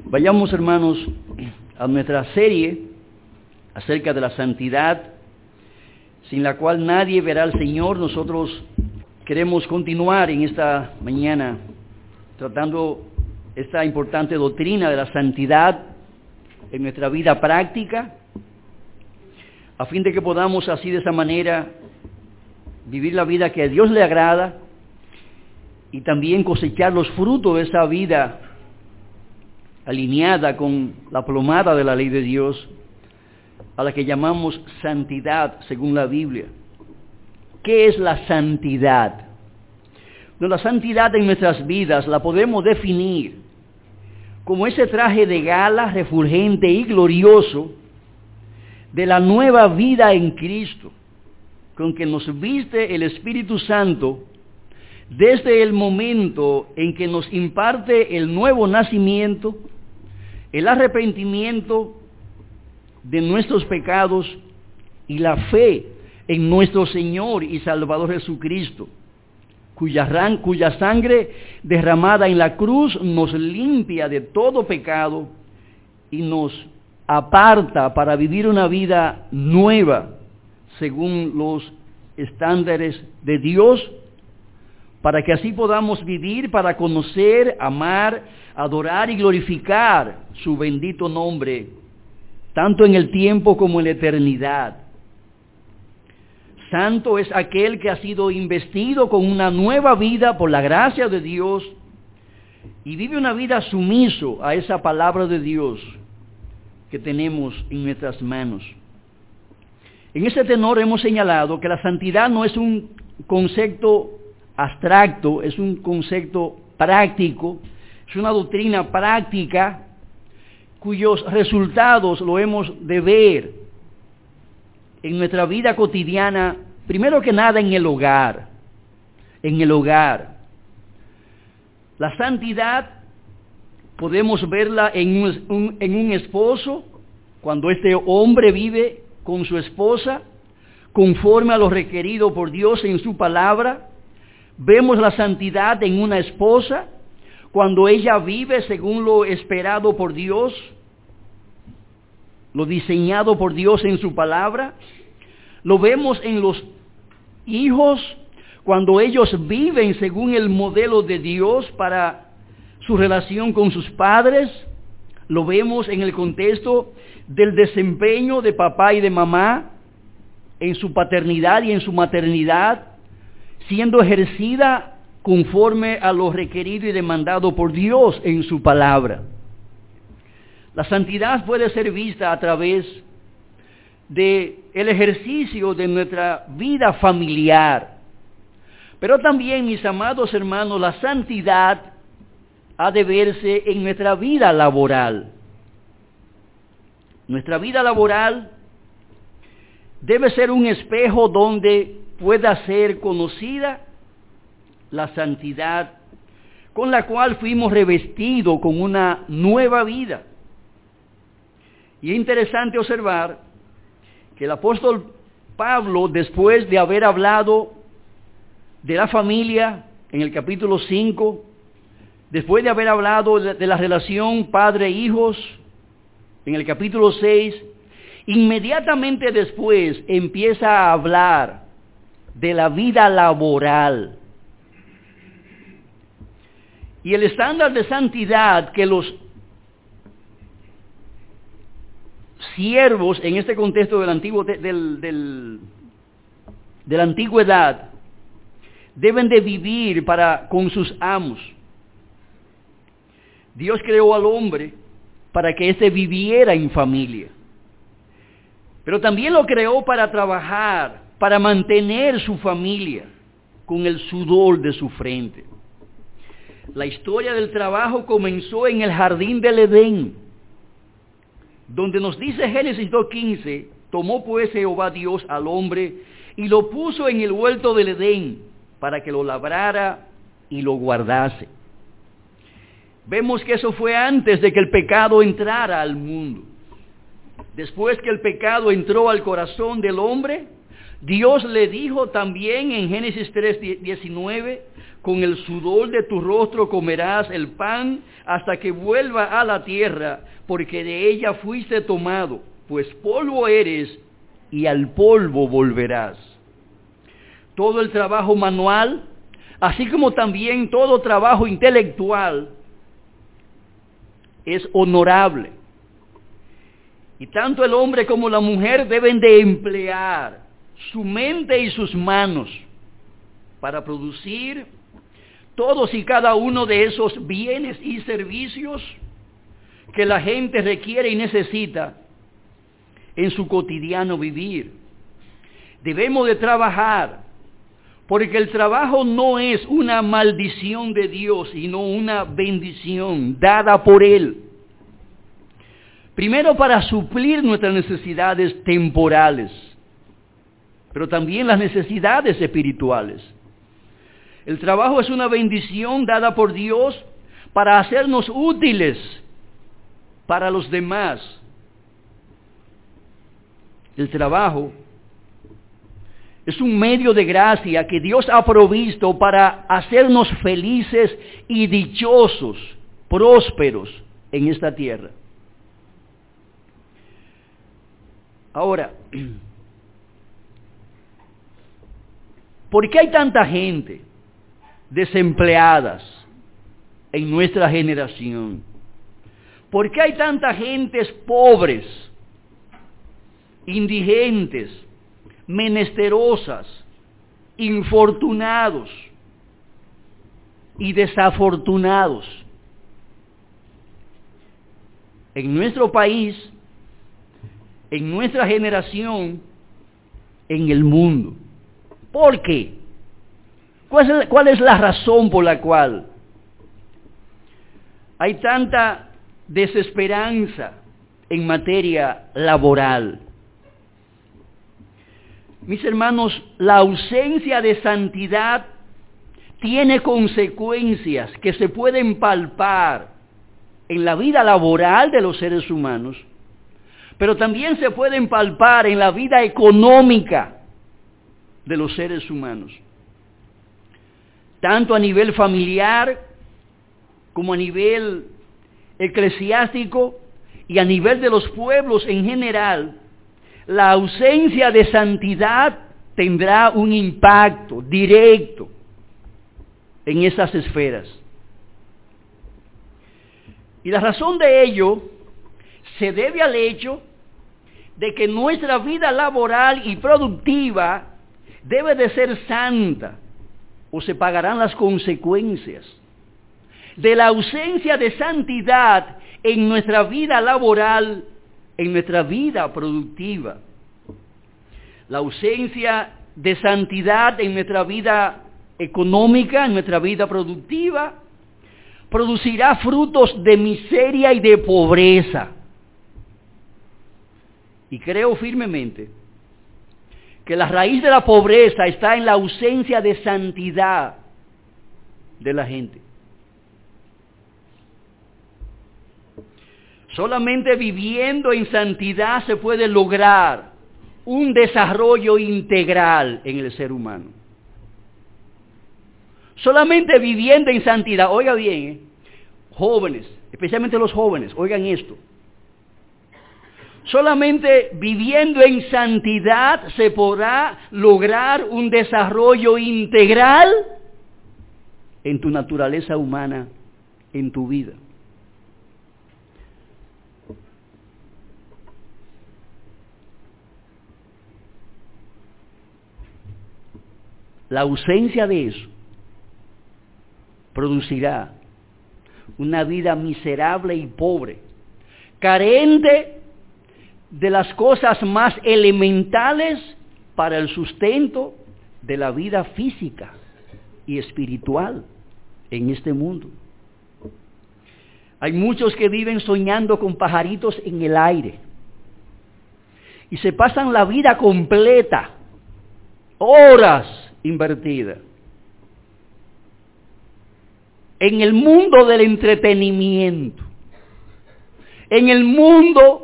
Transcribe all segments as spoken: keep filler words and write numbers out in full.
Vayamos, hermanos, a nuestra serie acerca de la santidad, sin la cual nadie verá al Señor. Nosotros queremos continuar en esta mañana tratando esta importante doctrina de la santidad en nuestra vida práctica, a fin de que podamos así de esa manera vivir la vida que a Dios le agrada y también cosechar los frutos de esa vida alineada con la plomada de la ley de Dios, a la que llamamos santidad según la Biblia. ¿Qué es la santidad? No, la santidad en nuestras vidas la podemos definir como ese traje de gala refulgente y glorioso de la nueva vida en Cristo, con que nos viste el Espíritu Santo desde el momento en que nos imparte el nuevo nacimiento, el arrepentimiento de nuestros pecados y la fe en nuestro Señor y Salvador Jesucristo, cuya, ran, cuya sangre derramada en la cruz nos limpia de todo pecado y nos aparta para vivir una vida nueva según los estándares de Dios, para que así podamos vivir para conocer, amar, adorar y glorificar su bendito nombre, tanto en el tiempo como en la eternidad. Santo es aquel que ha sido investido con una nueva vida por la gracia de Dios y vive una vida sumiso a esa palabra de Dios que tenemos en nuestras manos. En ese tenor hemos señalado que la santidad no es un concepto abstracto, es un concepto práctico, es una doctrina práctica cuyos resultados lo hemos de ver en nuestra vida cotidiana, primero que nada en el hogar, en el hogar. La santidad podemos verla en un, un, en un esposo, cuando este hombre vive con su esposa, conforme a lo requerido por Dios en su palabra. Vemos la santidad en una esposa, cuando ella vive según lo esperado por Dios, lo diseñado por Dios en su palabra. Lo vemos en los hijos, cuando ellos viven según el modelo de Dios para su relación con sus padres. Lo vemos en el contexto del desempeño de papá y de mamá en su paternidad y en su maternidad, siendo ejercida conforme a lo requerido y demandado por Dios en su palabra. La santidad puede ser vista a través de el ejercicio de nuestra vida familiar. Pero también, mis amados hermanos, la santidad ha de verse en nuestra vida laboral. Nuestra vida laboral debe ser un espejo donde pueda ser conocida la santidad con la cual fuimos revestidos con una nueva vida. Y es interesante observar que el apóstol Pablo, después de haber hablado de la familia en el capítulo cinco, después de haber hablado de, de la relación padre-hijos en el capítulo seis, inmediatamente después empieza a hablar de la vida laboral. Y el estándar de santidad que los siervos, en este contexto del antiguo, del, del, de la antigüedad, deben de vivir para con sus amos. Dios creó al hombre para que éste viviera en familia, pero también lo creó para trabajar, para mantener su familia con el sudor de su frente. La historia del trabajo comenzó en el jardín del Edén, donde nos dice Génesis dos quince, tomó pues Jehová Dios al hombre y lo puso en el huerto del Edén para que lo labrara y lo guardase. Vemos que eso fue antes de que el pecado entrara al mundo. Después que el pecado entró al corazón del hombre, Dios le dijo también en Génesis tres diecinueve, con el sudor de tu rostro comerás el pan hasta que vuelva a la tierra, porque de ella fuiste tomado, pues polvo eres y al polvo volverás. Todo el trabajo manual, así como también todo trabajo intelectual, es honorable. Y tanto el hombre como la mujer deben de emplear su mente y sus manos para producir todos y cada uno de esos bienes y servicios que la gente requiere y necesita en su cotidiano vivir. Debemos de trabajar, porque el trabajo no es una maldición de Dios, sino una bendición dada por Él. Primero, para suplir nuestras necesidades temporales, pero también las necesidades espirituales. El trabajo es una bendición dada por Dios para hacernos útiles para los demás. El trabajo es un medio de gracia que Dios ha provisto para hacernos felices y dichosos, prósperos en esta tierra. Ahora, ¿por qué hay tanta gente desempleadas en nuestra generación? ¿Por qué hay tanta gentes pobres, indigentes, menesterosas, infortunados y desafortunados en nuestro país, en nuestra generación, en el mundo? ¿Por qué? ¿Cuál es, cuál es la razón por la cual hay tanta desesperanza en materia laboral? Mis hermanos, la ausencia de santidad tiene consecuencias que se pueden palpar en la vida laboral de los seres humanos, pero también se pueden palpar en la vida económica de los seres humanos, tanto a nivel familiar como a nivel eclesiástico y a nivel de los pueblos en general. La ausencia de santidad tendrá un impacto directo en esas esferas. Y la razón de ello se debe al hecho de que nuestra vida laboral y productiva debe de ser santa, o se pagarán las consecuencias de la ausencia de santidad en nuestra vida laboral, en nuestra vida productiva. La ausencia de santidad en nuestra vida económica, en nuestra vida productiva, producirá frutos de miseria y de pobreza. Y creo firmemente que la raíz de la pobreza está en la ausencia de santidad de la gente. Solamente viviendo en santidad se puede lograr un desarrollo integral en el ser humano. Solamente viviendo en santidad, oiga bien, ¿eh? Jóvenes, especialmente los jóvenes, oigan esto. Solamente viviendo en santidad se podrá lograr un desarrollo integral en tu naturaleza humana, en tu vida. La ausencia de eso producirá una vida miserable y pobre, carente de las cosas más elementales para el sustento de la vida física y espiritual en este mundo. Hay muchos que viven soñando con pajaritos en el aire y se pasan la vida completa, horas invertidas, en el mundo del entretenimiento, en el mundo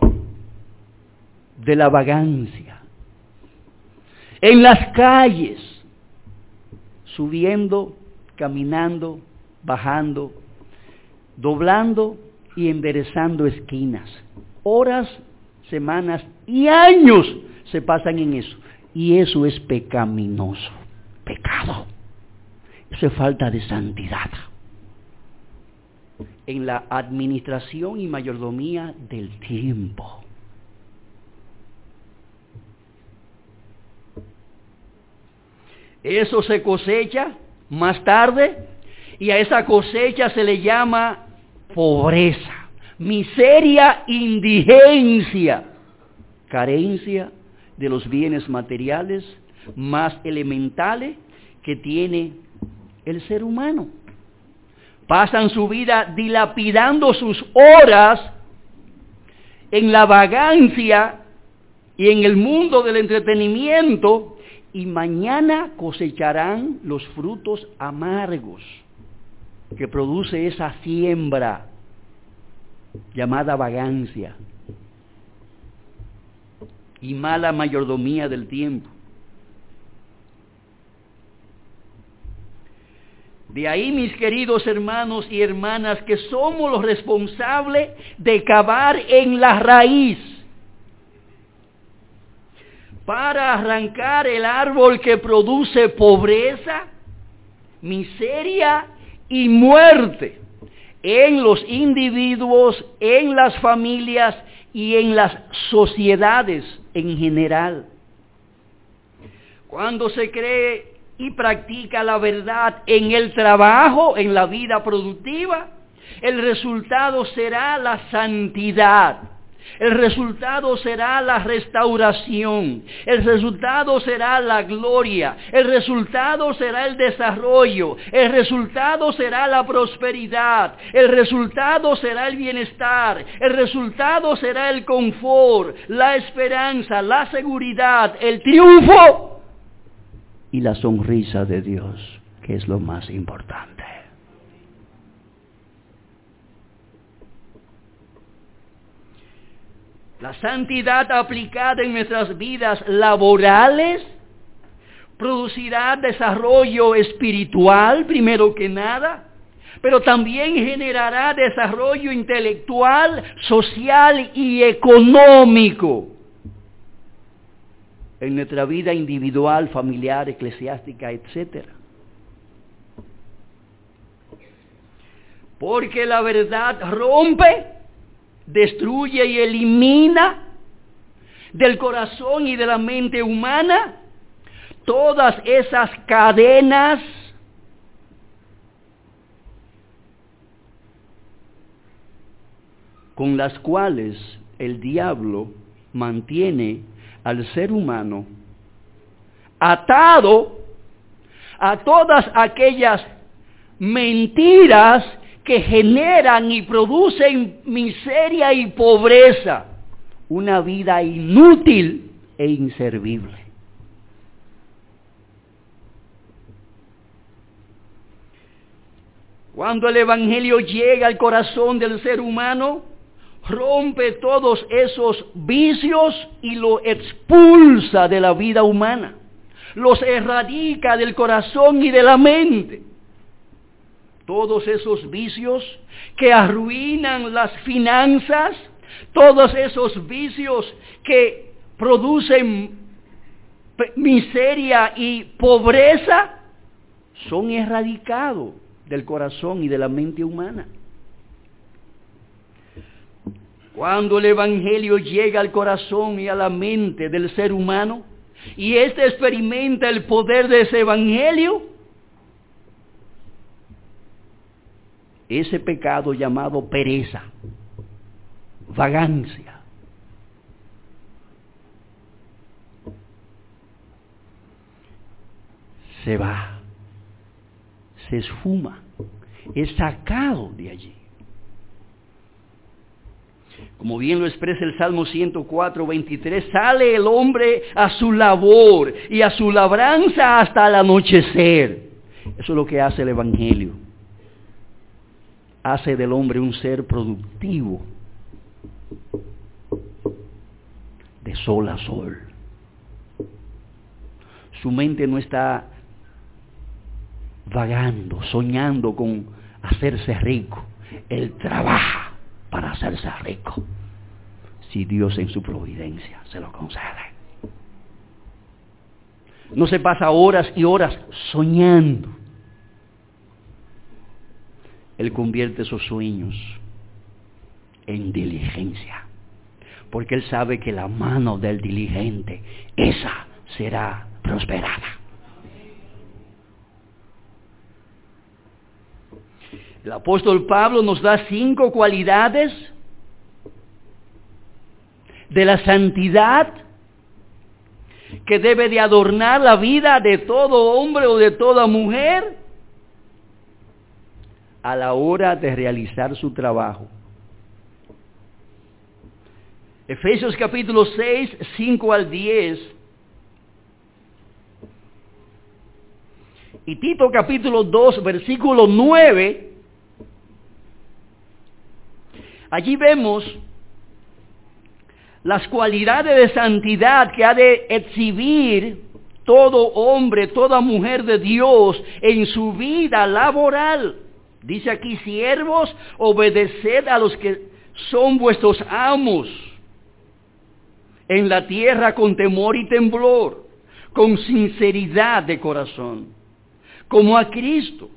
de la vagancia, en las calles, subiendo caminando, bajando, doblando y enderezando esquinas. Horas, semanas y años se pasan en eso. Y eso es pecaminoso, pecado. Eso es falta de santidad en la administración y mayordomía del tiempo. Eso se cosecha más tarde y a esa cosecha se le llama pobreza, miseria, indigencia, carencia de los bienes materiales más elementales que tiene el ser humano. Pasan su vida dilapidando sus horas en la vagancia y en el mundo del entretenimiento, y mañana cosecharán los frutos amargos que produce esa siembra llamada vagancia y mala mayordomía del tiempo. De ahí, mis queridos hermanos y hermanas, que somos los responsables de cavar en la raíz para arrancar el árbol que produce pobreza, miseria y muerte en los individuos, en las familias y en las sociedades en general. Cuando se cree y practica la verdad en el trabajo, en la vida productiva, el resultado será la santidad. El resultado será la restauración, el resultado será la gloria, el resultado será el desarrollo, el resultado será la prosperidad, el resultado será el bienestar, el resultado será el confort, la esperanza, la seguridad, el triunfo y la sonrisa de Dios, que es lo más importante. La santidad aplicada en nuestras vidas laborales producirá desarrollo espiritual, primero que nada, pero también generará desarrollo intelectual, social y económico en nuestra vida individual, familiar, eclesiástica, etcétera. Porque la verdad rompe, destruye y elimina del corazón y de la mente humana todas esas cadenas con las cuales el diablo mantiene al ser humano atado a todas aquellas mentiras que generan y producen miseria y pobreza, una vida inútil e inservible. Cuando el Evangelio llega al corazón del ser humano, rompe todos esos vicios y lo expulsa de la vida humana, los erradica del corazón y de la mente. Todos esos vicios que arruinan las finanzas, todos esos vicios que producen miseria y pobreza, son erradicados del corazón y de la mente humana. Cuando el Evangelio llega al corazón y a la mente del ser humano, y éste experimenta el poder de ese Evangelio, ese pecado llamado pereza, vagancia, se va, se esfuma, es sacado de allí. Como bien lo expresa el Salmo ciento cuatro, veintitrés, sale el hombre a su labor y a su labranza hasta el anochecer. Eso es lo que hace el Evangelio. Hace del hombre un ser productivo, de sol a sol. Su mente no está vagando, soñando con hacerse rico. Él trabaja para hacerse rico, si Dios en su providencia se lo concede. No se pasa horas y horas soñando. Él convierte sus sueños en diligencia, porque Él sabe que la mano del diligente, esa será prosperada. El apóstol Pablo nos da cinco cualidades de la santidad que debe de adornar la vida de todo hombre o de toda mujer a la hora de realizar su trabajo. Efesios capítulo seis, cinco al diez. Y Tito capítulo dos, versículo nueve. Allí vemos las cualidades de santidad que ha de exhibir todo hombre, toda mujer de Dios en su vida laboral. Dice aquí: siervos, obedeced a los que son vuestros amos en la tierra con temor y temblor, con sinceridad de corazón, como a Cristo.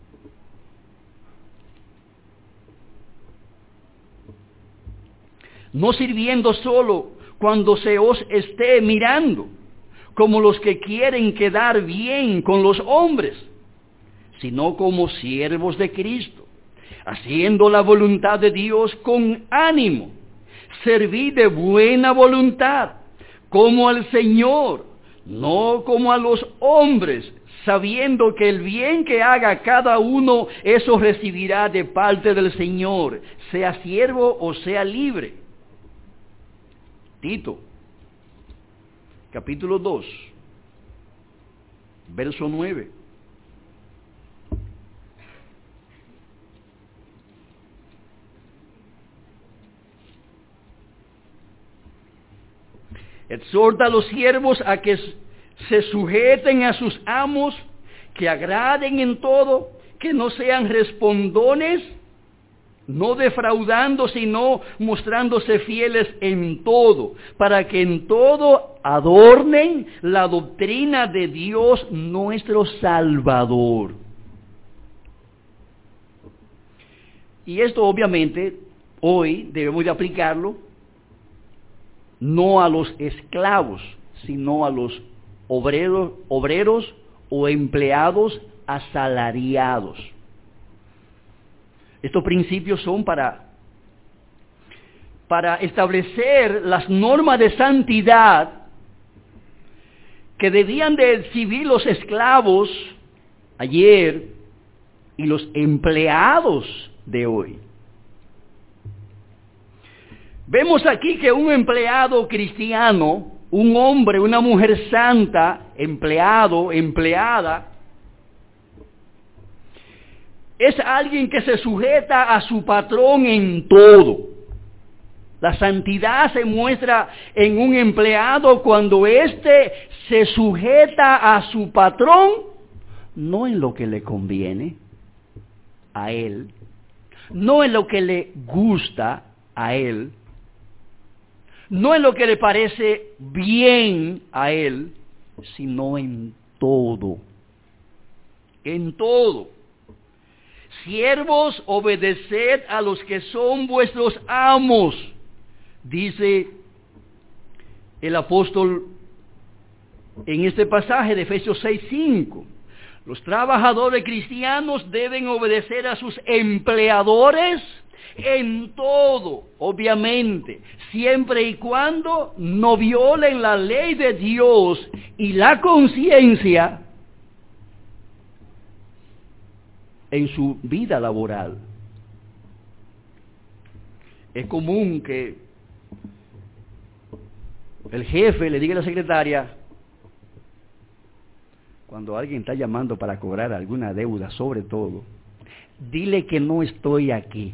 No sirviendo solo cuando se os esté mirando, como los que quieren quedar bien con los hombres, sino como siervos de Cristo, haciendo la voluntad de Dios con ánimo. Servid de buena voluntad, como al Señor, no como a los hombres, sabiendo que el bien que haga cada uno, eso recibirá de parte del Señor, sea siervo o sea libre. Tito, capítulo dos, verso nueve. Exhorta a los siervos a que se sujeten a sus amos, que agraden en todo, que no sean respondones, no defraudando, sino mostrándose fieles en todo, para que en todo adornen la doctrina de Dios nuestro Salvador. Y esto obviamente hoy debemos de aplicarlo no a los esclavos, sino a los obreros, obreros o empleados asalariados. Estos principios son para, para establecer las normas de santidad que debían de exhibir los esclavos ayer y los empleados de hoy. Vemos aquí que un empleado cristiano, un hombre, una mujer santa, empleado, empleada, es alguien que se sujeta a su patrón en todo. La santidad se muestra en un empleado cuando éste se sujeta a su patrón, no en lo que le conviene a él, no en lo que le gusta a él, no en lo que le parece bien a él, sino en todo. En todo. Siervos, obedeced a los que son vuestros amos, dice el apóstol en este pasaje de Efesios seis cinco. Los trabajadores cristianos deben obedecer a sus empleadores en todo, obviamente, siempre y cuando no violen la ley de Dios y la conciencia en su vida laboral. Es común que el jefe le diga a la secretaria, cuando alguien está llamando para cobrar alguna deuda, sobre todo, dile que no estoy aquí.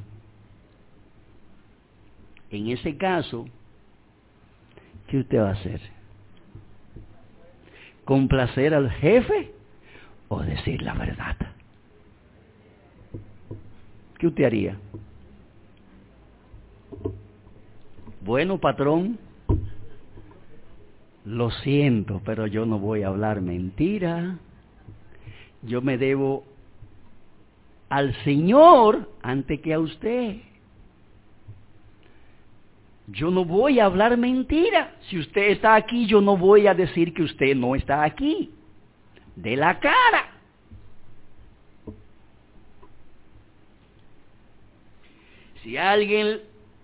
En ese caso, ¿qué usted va a hacer? ¿Complacer al jefe o decir la verdad? ¿qué usted haría? Bueno, patrón, lo siento, pero yo no voy a hablar mentira. Yo me debo al Señor antes que a usted. Yo no voy a hablar mentira. Si usted está aquí, yo no voy a decir que usted no está aquí. De la cara. Si alguien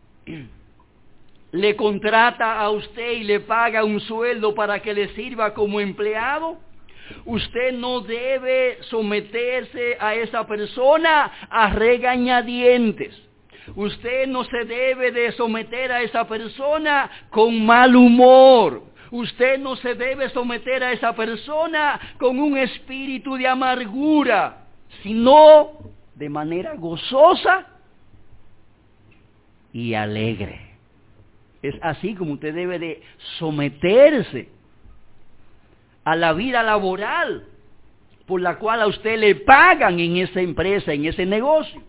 le contrata a usted y le paga un sueldo para que le sirva como empleado, usted no debe someterse a esa persona a regañadientes. Usted no se debe de someter a esa persona con mal humor. Usted no se debe someter a esa persona con un espíritu de amargura, sino de manera gozosa y alegre. Es así como usted debe de someterse a la vida laboral por la cual a usted le pagan en esa empresa, en ese negocio.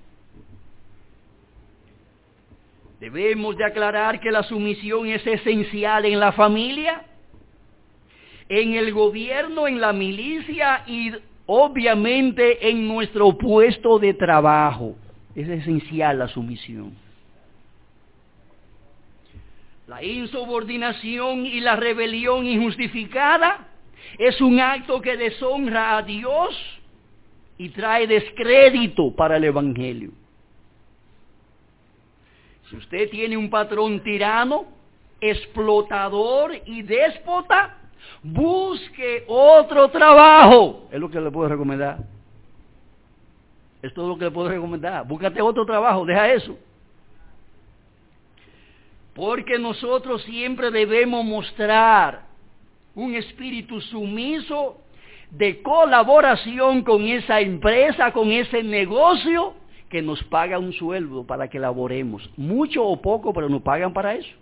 Debemos de aclarar que la sumisión es esencial en la familia, en el gobierno, en la milicia y obviamente en nuestro puesto de trabajo. Es esencial la sumisión. La insubordinación y la rebelión injustificada es un acto que deshonra a Dios y trae descrédito para el Evangelio. Si usted tiene un patrón tirano, explotador y déspota, busque otro trabajo. Es lo que le puedo recomendar. Es todo lo que le puedo recomendar. Búscate otro trabajo, deja eso. Porque nosotros siempre debemos mostrar un espíritu sumiso de colaboración con esa empresa, con ese negocio que nos paga un sueldo para que laboremos. Mucho o poco, pero nos pagan para eso.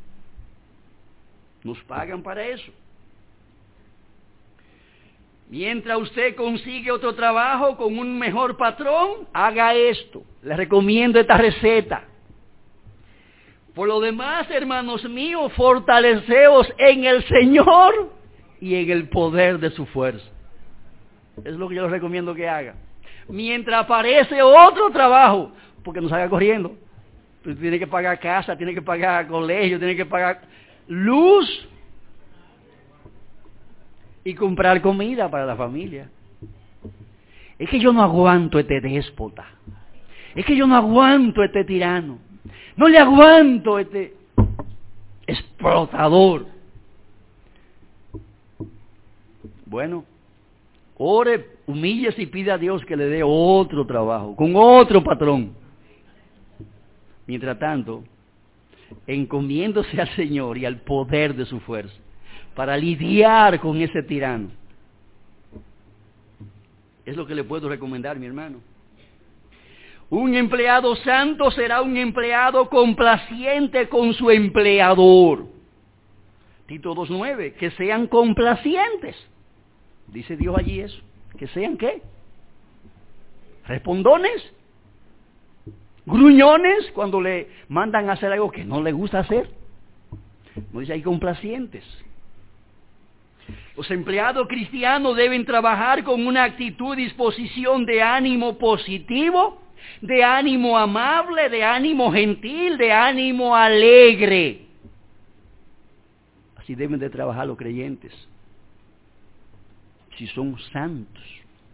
Nos pagan para eso. Mientras usted consigue otro trabajo con un mejor patrón, haga esto. Les recomiendo esta receta. Por lo demás, hermanos míos, fortaleceos en el Señor y en el poder de su fuerza. Es lo que yo les recomiendo que haga. Mientras aparece otro trabajo, porque no salga corriendo. Tú tienes que pagar casa, tienes que pagar colegio, tienes que pagar luz y comprar comida para la familia. Es que yo no aguanto este déspota. Es que yo no aguanto este tirano. No le aguanto este explotador. Bueno, ore, humíllese y pide a Dios que le dé otro trabajo, con otro patrón. Mientras tanto, encomiéndose al Señor y al poder de su fuerza, para lidiar con ese tirano. Es lo que le puedo recomendar, mi hermano. Un empleado santo será un empleado complaciente con su empleador. Tito dos nueve, que sean complacientes. Dice Dios allí eso. ¿Que sean qué? ¿Respondones? ¿Gruñones cuando le mandan a hacer algo que no le gusta hacer? No dice ahí complacientes. Los empleados cristianos deben trabajar con una actitud y disposición de ánimo positivo, de ánimo amable, de ánimo gentil, de ánimo alegre. Así deben de trabajar los creyentes, si son santos.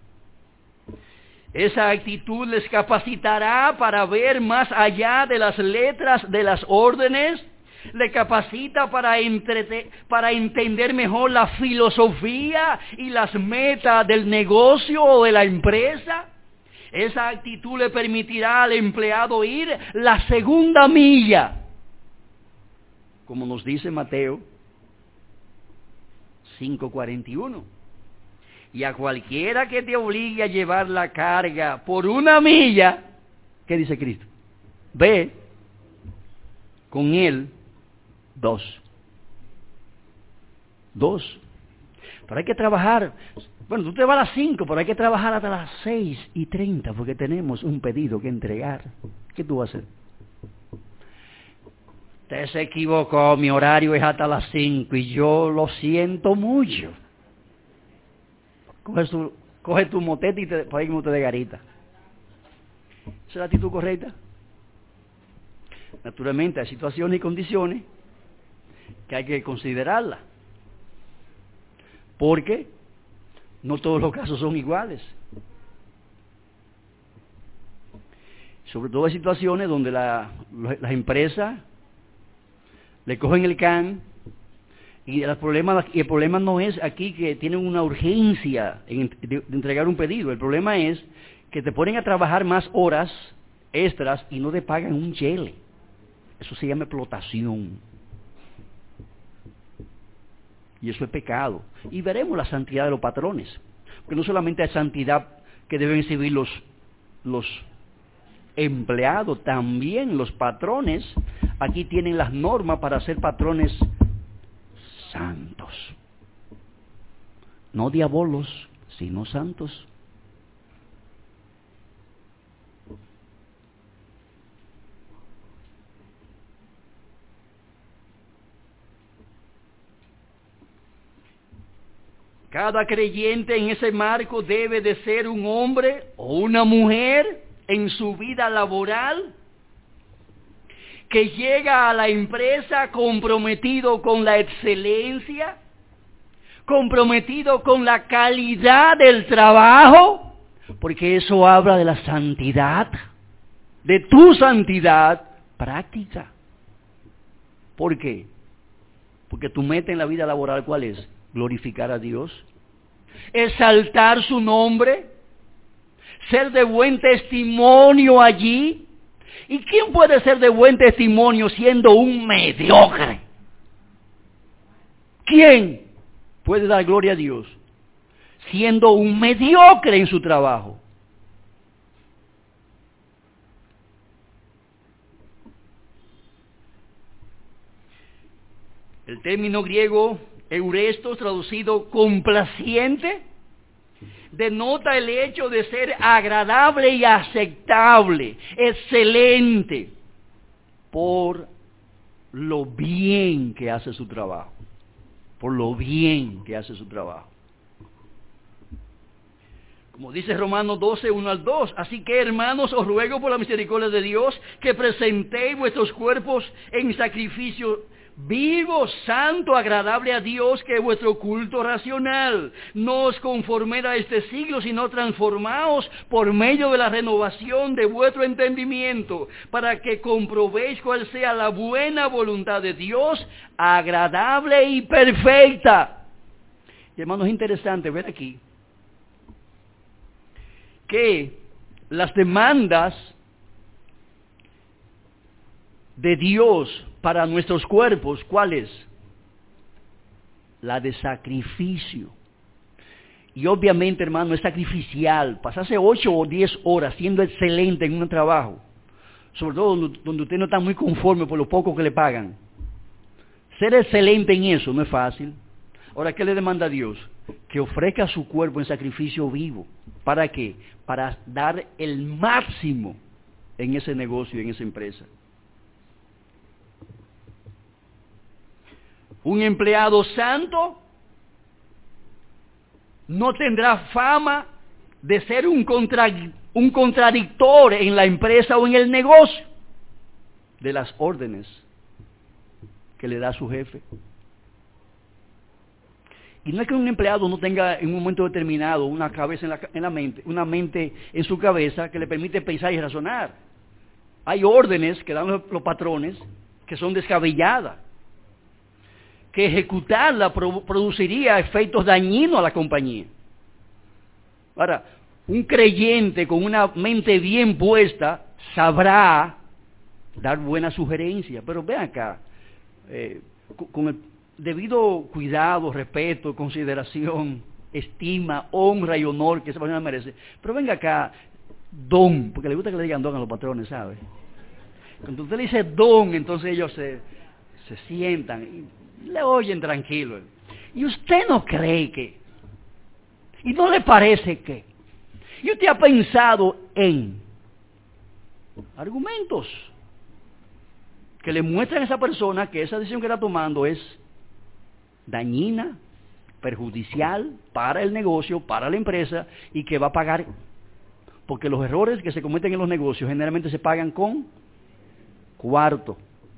Esa actitud les capacitará para ver más allá de las letras de las órdenes, le capacita para, entrete, para entender mejor la filosofía y las metas del negocio o de la empresa. Esa actitud le permitirá al empleado ir la segunda milla, como nos dice Mateo cinco cuarenta y uno. Y a cualquiera que te obligue a llevar la carga por una milla, ¿qué dice Cristo? Ve con él dos. Dos. Pero hay que trabajar. Bueno, tú te vas a las cinco, pero hay que trabajar hasta las seis y treinta porque tenemos un pedido que entregar. ¿Qué tú vas a hacer? Usted se equivocó, mi horario es hasta las cinco y yo lo siento mucho. Coge, su, coge tu motete y te para irte de garita. ¿Esa es la actitud correcta? Naturalmente hay situaciones y condiciones que hay que considerarlas. Porque no todos los casos son iguales. Sobre todo hay situaciones donde la, las empresas le cogen el can y el problema, y el problema no es aquí que tienen una urgencia en, de, de entregar un pedido. El problema es que te ponen a trabajar más horas extras y no te pagan un chele. Eso se llama explotación. Y eso es pecado. Y veremos la santidad de los patrones. Porque no solamente hay santidad que deben recibir los, los empleados, también los patrones aquí tienen las normas para ser patrones santos. No diabolos, sino santos. Cada creyente en ese marco debe de ser un hombre o una mujer en su vida laboral que llega a la empresa comprometido con la excelencia, comprometido con la calidad del trabajo, porque eso habla de la santidad, de tu santidad práctica. ¿Por qué? Porque tu meta en la vida laboral, ¿cuál es? Glorificar a Dios, exaltar su nombre, ser de buen testimonio allí. ¿Y quién puede ser de buen testimonio siendo un mediocre? ¿Quién puede dar gloria a Dios siendo un mediocre en su trabajo? El término griego eurestos, traducido complaciente, denota el hecho de ser agradable y aceptable, excelente, por lo bien que hace su trabajo, por lo bien que hace su trabajo. Como dice Romanos doce, uno al dos, así que hermanos, os ruego por la misericordia de Dios que presentéis vuestros cuerpos en sacrificio vivo, santo, agradable a Dios, que es vuestro culto racional. No os conforméis a este siglo, sino transformaos por medio de la renovación de vuestro entendimiento, para que comprobéis cuál sea la buena voluntad de Dios, agradable y perfecta. Y hermanos, es interesante ver aquí que las demandas de Dios para nuestros cuerpos, ¿cuál es? La de sacrificio. Y obviamente, hermano, es sacrificial. Pasarse ocho o diez horas siendo excelente en un trabajo, sobre todo donde, donde usted no está muy conforme por lo poco que le pagan. Ser excelente en eso no es fácil. Ahora, ¿qué le demanda a Dios? Que ofrezca su cuerpo en sacrificio vivo. ¿Para qué? Para dar el máximo en ese negocio, en esa empresa. Un empleado santo no tendrá fama de ser un, contra, un contradictor en la empresa o en el negocio de las órdenes que le da su jefe. Y no es que un empleado no tenga en un momento determinado una cabeza en la, en la mente, una mente en su cabeza que le permite pensar y razonar. Hay órdenes que dan los, los patrones que son descabelladas, que ejecutarla pro, produciría efectos dañinos a la compañía. Ahora, un creyente con una mente bien puesta sabrá dar buena sugerencia, pero ven acá, eh, con el debido cuidado, respeto, consideración, estima, honra y honor que esa persona merece, pero venga acá, don, porque le gusta que le digan don a los patrones, ¿sabe? Cuando usted le dice don, entonces ellos se, se sientan y le oyen tranquilo. ¿Y usted no cree que ¿Y no le parece que? ¿Y usted ha pensado en argumentos que le muestran a esa persona que esa decisión que está tomando es dañina, perjudicial para el negocio, para la empresa, y que va a pagar? Porque los errores que se cometen en los negocios generalmente se pagan con cuarto.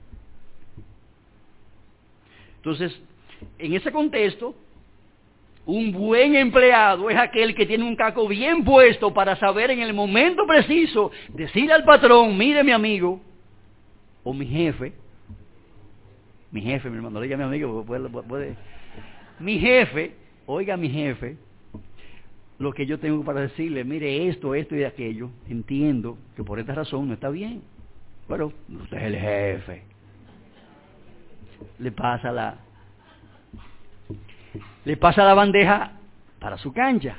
Entonces, en ese contexto, un buen empleado es aquel que tiene un casco bien puesto para saber en el momento preciso decirle al patrón: mire, mi amigo, o mi jefe, mi jefe, mi hermano, no diga mi amigo, puede, puede, mi jefe, oiga mi jefe, lo que yo tengo para decirle: mire, esto, esto y aquello, entiendo que por esta razón no está bien, pero usted es el jefe. Le pasa la le pasa la bandeja para su cancha.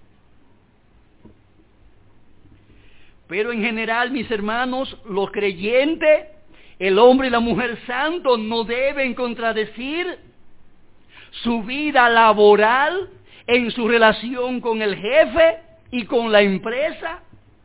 Pero en general, mis hermanos, los creyentes, el hombre y la mujer santos, no deben contradecir su vida laboral en su relación con el jefe y con la empresa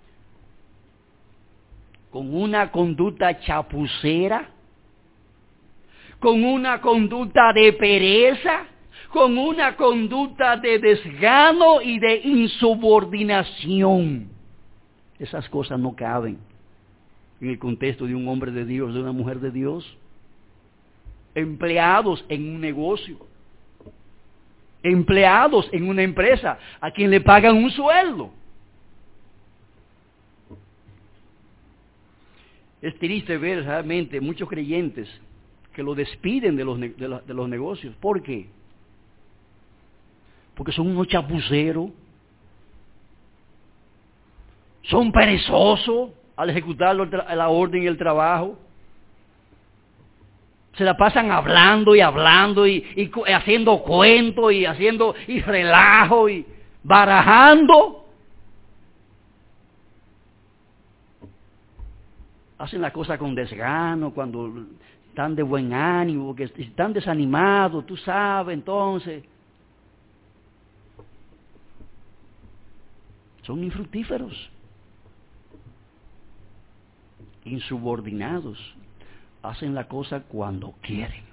con una conducta chapucera, con una conducta de pereza, con una conducta de desgano y de insubordinación. Esas cosas no caben en el contexto de un hombre de Dios, de una mujer de Dios. Empleados en un negocio, empleados en una empresa, a quien le pagan un sueldo. Es triste ver realmente muchos creyentes que lo despiden de los, de, la, de los negocios. ¿Por qué? Porque son unos chapuceros, son perezosos al ejecutar la orden y el trabajo. Se la pasan hablando y hablando y, y haciendo cuentos y haciendo y relajo y barajando. Hacen la cosa con desgano, cuando están de buen ánimo, que están desanimados, tú sabes, entonces. Son infructíferos, insubordinados, hacen la cosa cuando quieren.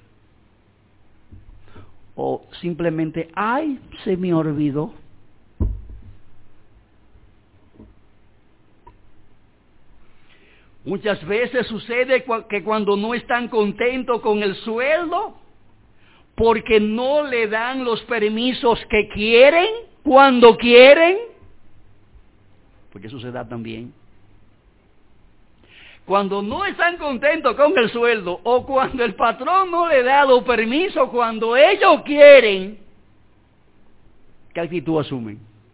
O simplemente, ay, se me olvidó. Muchas veces sucede que cuando no están contentos con el sueldo, porque no le dan los permisos que quieren, cuando quieren, porque eso se da también. Cuando no están contentos con el sueldo, o cuando el patrón no le da los permisos cuando ellos quieren, ¿qué actitud asumen?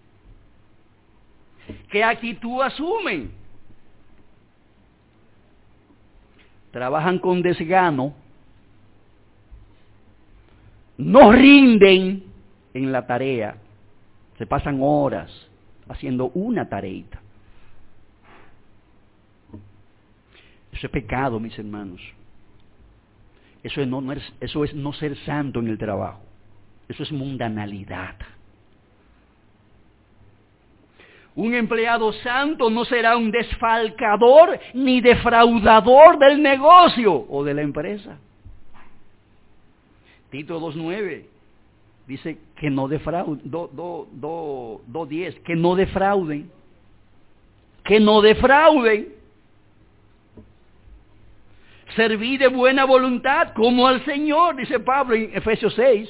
¿Qué actitud asumen? Trabajan con desgano, no rinden en la tarea, se pasan horas haciendo una tareita. Eso es pecado, mis hermanos. Eso es no, no es, eso es no ser santo en el trabajo. Eso es mundanalidad. Un empleado santo no será un desfalcador ni defraudador del negocio o de la empresa. Tito dos nueve dice que no defrauden, dos diez, que no defrauden, que no defrauden. Serví de buena voluntad como al Señor, dice Pablo en Efesios seis.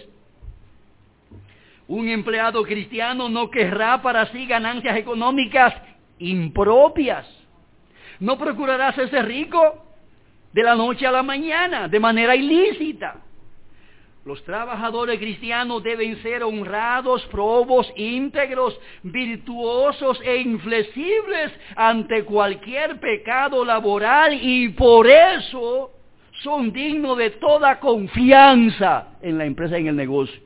Un empleado cristiano no querrá para sí ganancias económicas impropias. No procurará hacerse rico de la noche a la mañana, de manera ilícita. Los trabajadores cristianos deben ser honrados, probos, íntegros, virtuosos e inflexibles ante cualquier pecado laboral, y por eso son dignos de toda confianza en la empresa y en el negocio.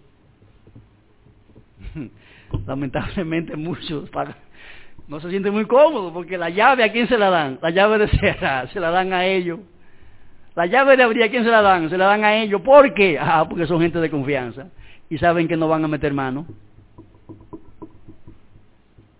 Lamentablemente muchos no se sienten muy cómodos, porque la llave, ¿a quién se la dan? La llave de cerrar, se la dan a ellos. La llave de abrir, ¿a quién se la dan? Se la dan a ellos. ¿Por qué? Ah, porque son gente de confianza y saben que no van a meter mano.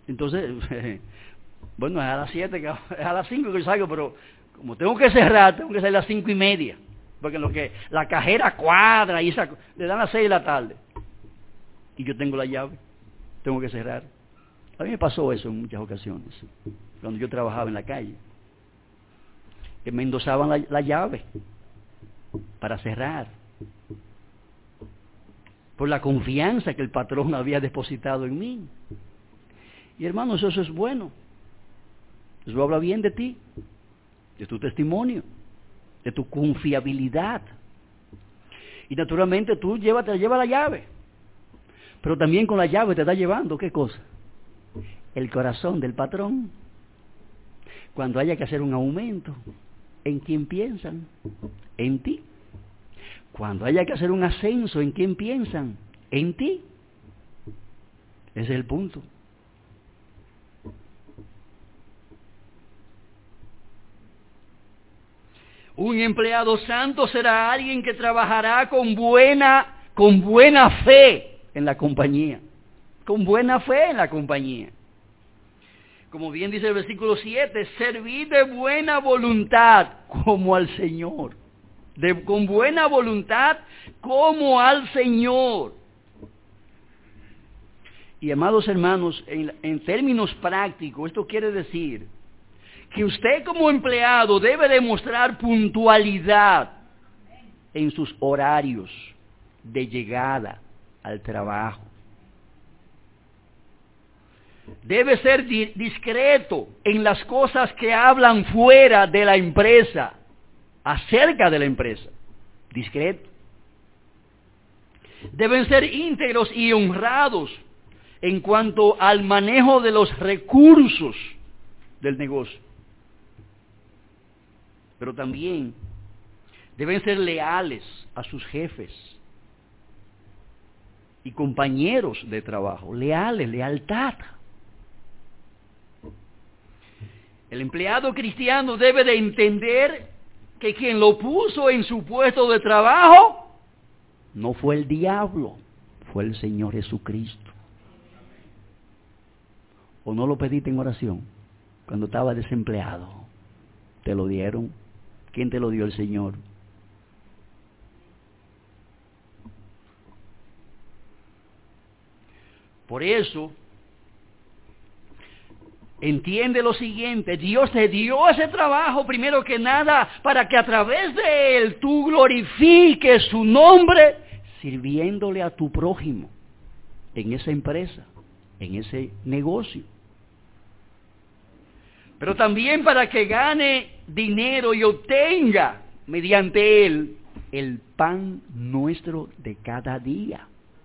Entonces, bueno, es a las siete, es a las cinco que yo salgo, pero como tengo que cerrar, tengo que salir a las cinco y media, porque lo que la cajera cuadra y esa, le dan a las seis de la tarde, y yo tengo la llave, tengo que cerrar. A mí me pasó eso en muchas ocasiones, cuando yo trabajaba en la calle, que me endosaban la, la llave para cerrar, por la confianza que el patrón había depositado en mí. Y hermanos, eso es bueno. Eso habla bien de ti, de tu testimonio, de tu confiabilidad. Y naturalmente tú lleva, te lleva la llave, pero también con la llave te está llevando, ¿qué cosa? El corazón del patrón. Cuando haya que hacer un aumento, ¿en quién piensan? En ti. Cuando haya que hacer un ascenso, ¿en quién piensan? En ti. Ese es el punto. Un empleado santo será alguien que trabajará con buena, con buena fe en la compañía. Con buena fe en la compañía. Como bien dice el versículo siete, servir de buena voluntad como al Señor. De, con buena voluntad como al Señor. Y amados hermanos, en, en términos prácticos, esto quiere decir que usted como empleado debe demostrar puntualidad en sus horarios de llegada al trabajo. Debe ser di- discreto en las cosas que hablan fuera de la empresa, acerca de la empresa. Discreto. Deben ser íntegros y honrados en cuanto al manejo de los recursos del negocio. Pero también deben ser leales a sus jefes y compañeros de trabajo. Leales, lealtad. El empleado cristiano debe de entender que quien lo puso en su puesto de trabajo no fue el diablo, fue el Señor Jesucristo. ¿O no lo pediste en oración cuando estaba desempleado? ¿Te lo dieron? ¿Quién te lo dio? El Señor. Por eso, entiende lo siguiente: Dios te dio ese trabajo primero que nada para que a través de él tú glorifiques su nombre sirviéndole a tu prójimo en esa empresa, en ese negocio. Pero también para que gane dinero y obtenga mediante él el pan nuestro de cada día.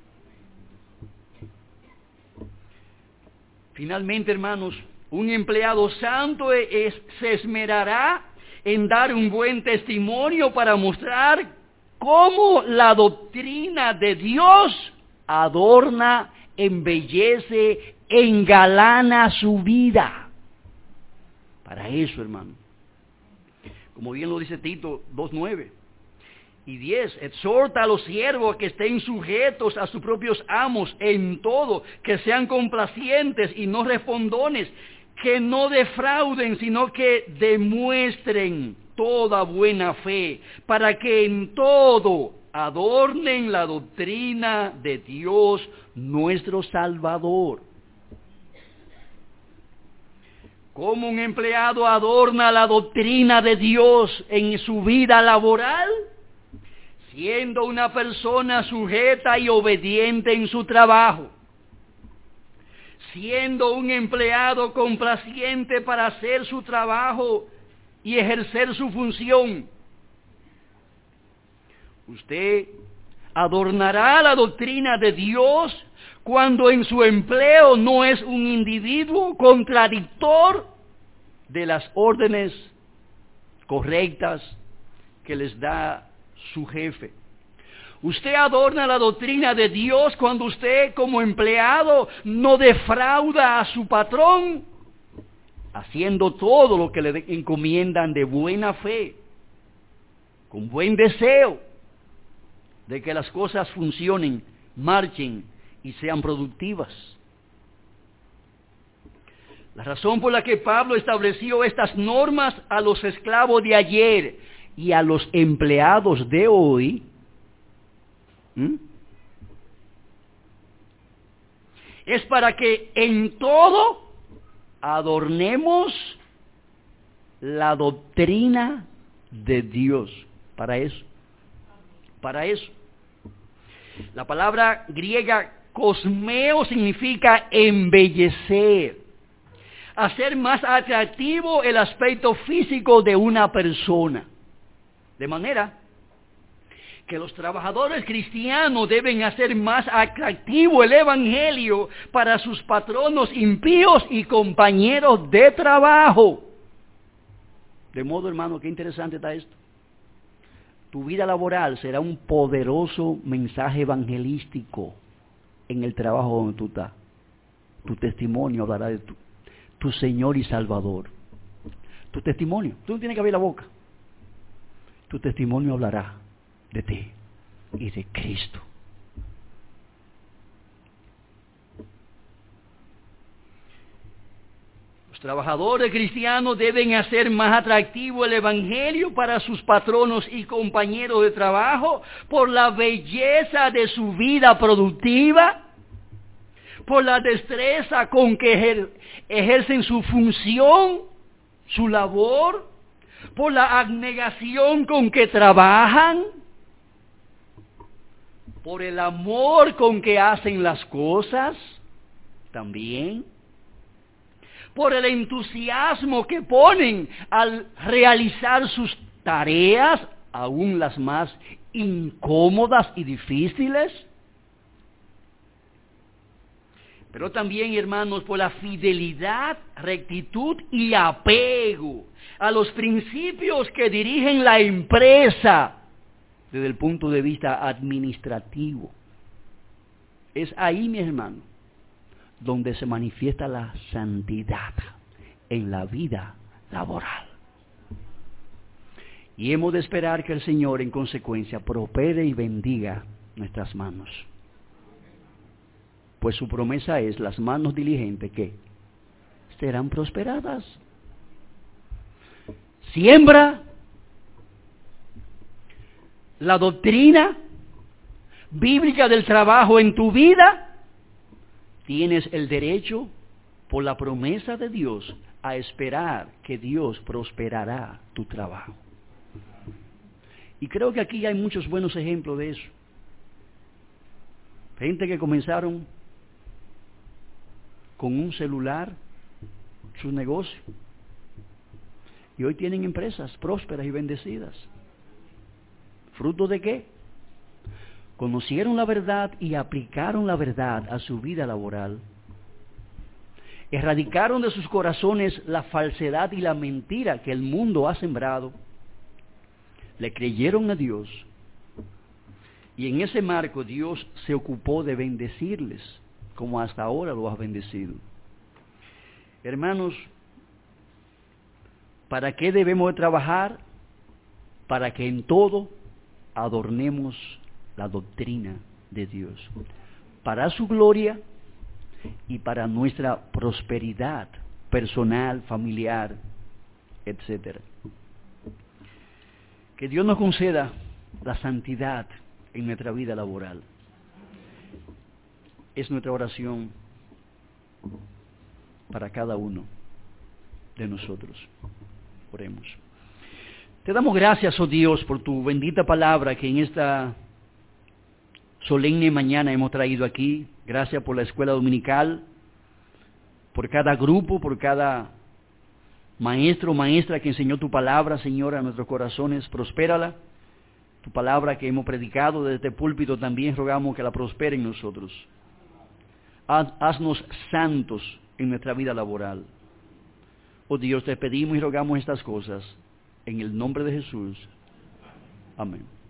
Finalmente, hermanos, un empleado santo es, se esmerará en dar un buen testimonio para mostrar cómo la doctrina de Dios adorna, embellece, engalana su vida. Para eso, hermano, como bien lo dice Tito dos nueve y diez, exhorta a los siervos que estén sujetos a sus propios amos en todo, que sean complacientes y no respondones, que no defrauden, sino que demuestren toda buena fe, para que en todo adornen la doctrina de Dios nuestro Salvador. ¿Cómo un empleado adorna la doctrina de Dios en su vida laboral? Siendo una persona sujeta y obediente en su trabajo. Siendo un empleado complaciente para hacer su trabajo y ejercer su función. Usted adornará la doctrina de Dios cuando en su empleo no es un individuo contradictor de las órdenes correctas que les da su jefe. Usted adorna la doctrina de Dios cuando usted como empleado no defrauda a su patrón, haciendo todo lo que le encomiendan de buena fe, con buen deseo de que las cosas funcionen, marchen y sean productivas. La razón por la que Pablo estableció estas normas a los esclavos de ayer y a los empleados de hoy, ¿m? es para que en todo adornemos la doctrina de Dios. Para eso. Para eso. La palabra griega cosmeo significa embellecer, hacer más atractivo el aspecto físico de una persona. De manera que los trabajadores cristianos deben hacer más atractivo el evangelio para sus patronos impíos y compañeros de trabajo. De modo, hermano, qué interesante está esto. Tu vida laboral será un poderoso mensaje evangelístico en el trabajo donde tú estás. Tu testimonio hablará de tu, tu Señor y Salvador. Tu testimonio, tú no tienes que abrir la boca. Tu testimonio hablará de ti y de Cristo. Los trabajadores cristianos deben hacer más atractivo el evangelio para sus patronos y compañeros de trabajo por la belleza de su vida productiva, por la destreza con que ejer- ejercen su función, su labor, por la abnegación con que trabajan, por el amor con que hacen las cosas, también, por el entusiasmo que ponen al realizar sus tareas, aún las más incómodas y difíciles. Pero también, hermanos, por la fidelidad, rectitud y apego a los principios que dirigen la empresa desde el punto de vista administrativo. Es ahí, mi hermano, donde se manifiesta la santidad en la vida laboral. Y hemos de esperar que el Señor, en consecuencia, prospere y bendiga nuestras manos. Pues su promesa es, las manos diligentes, ¿qué? Serán prosperadas. Siembra la doctrina bíblica del trabajo en tu vida. Tienes el derecho, por la promesa de Dios, a esperar que Dios prosperará tu trabajo. Y creo que aquí hay muchos buenos ejemplos de eso. Gente que comenzaron con un celular, su negocio, y hoy tienen empresas prósperas y bendecidas. ¿Fruto de qué? Conocieron la verdad y aplicaron la verdad a su vida laboral. Erradicaron de sus corazones la falsedad y la mentira que el mundo ha sembrado. Le creyeron a Dios. Y en ese marco Dios se ocupó de bendecirles, como hasta ahora lo has bendecido. Hermanos, ¿para qué debemos de trabajar? Para que en todo adornemos la doctrina de Dios, para su gloria y para nuestra prosperidad personal, familiar, etcétera. Que Dios nos conceda la santidad en nuestra vida laboral. Es nuestra oración para cada uno de nosotros. Oremos. Te damos gracias, oh Dios, por tu bendita palabra que en esta solemne mañana hemos traído aquí. Gracias por la escuela dominical, por cada grupo, por cada maestro o maestra que enseñó tu palabra, Señor, a nuestros corazones. Prospérala. Tu palabra que hemos predicado desde este púlpito también rogamos que la prospere en nosotros. Haz, haznos santos en nuestra vida laboral. Oh Dios, te pedimos y rogamos estas cosas en el nombre de Jesús. Amén.